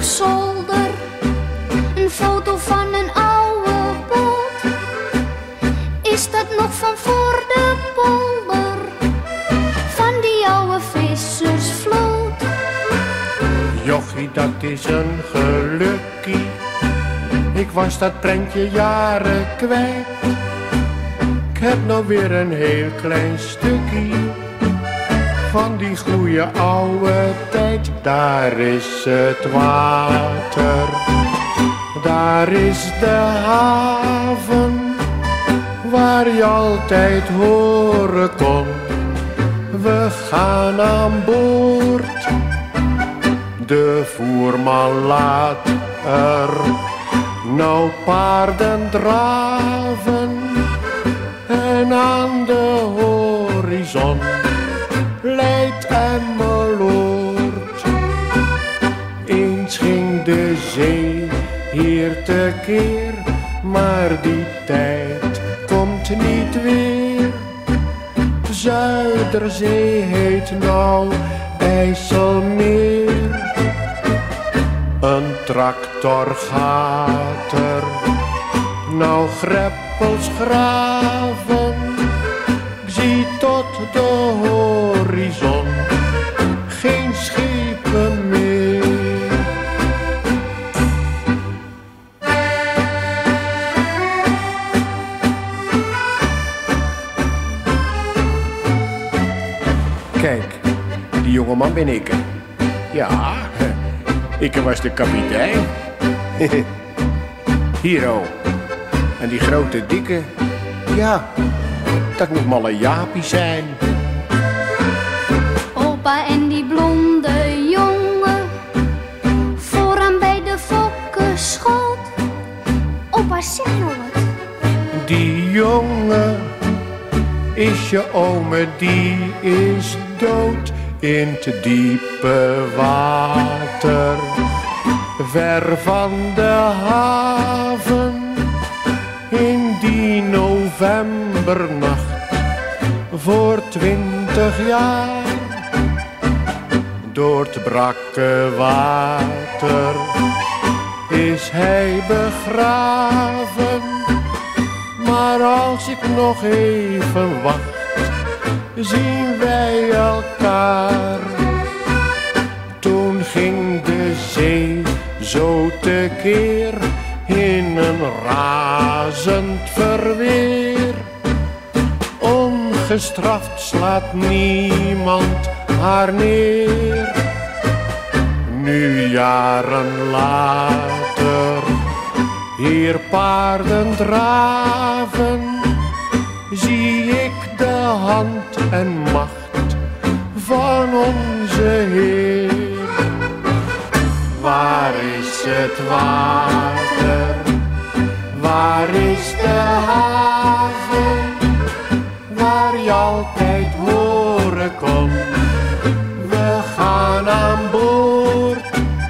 op zolder een foto van een oude boot. Is dat nog van voor de polder, van die oude vissersvloot? Jochie, dat is een gelukkie. Ik was dat prentje jaren kwijt. Ik heb nou weer een heel klein stukje van die goeie oude tijd. Daar is het water, daar is de haven, waar je altijd horen kon. We gaan aan boord. De voerman laat er nou paarden draven. En aan de horizon leidt Emmeloord. Eens ging de zee hier tekeer, maar die tijd komt niet weer. Zuiderzee heet nou IJsselmeer. Een tractor gaat er nou greppels graven. Ik zie tot de horizon geen schepen meer. Kijk, die jongeman ben ik. Ja, ik was de kapitein. Hier al. En die grote dikke, ja, dat moet malle Jaapie zijn. Opa en die blonde jongen, vooraan bij de fokkenschoot. Opa, zeg nou wat. Die jongen is je ome, die is dood in te diepe water. Ver van de haven, in die novembernacht, voor 20 jaar. Door het brakke water is hij begraven. Maar als ik nog even wacht, zien wij elkaar. Toen ging de zee zo tekeer in een razend verweer. Ongestraft slaat niemand haar neer. Nu jaren later, hier paarden draven, zie ik de hand en macht van onze Heer. Waar is het water? Waar is de haven? Waar je altijd horen kon. We gaan aan boord.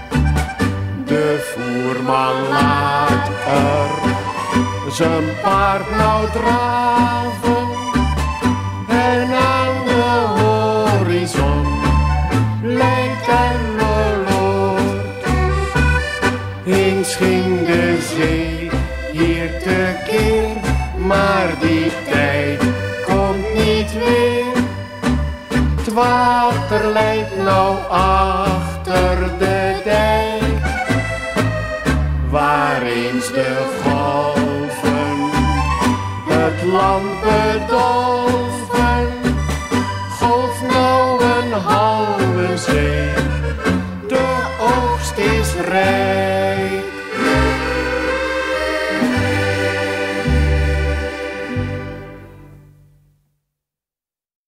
De voerman laat er zijn paard nou draven. En aan de horizon leidt Emmeloord. Eens ging de zee hier tekeer, maar die tijd komt niet weer. Het water leidt nou achter de dijk, waar eens de golven het land bedolven. Golf nou een halve zee, de oogst is rijp.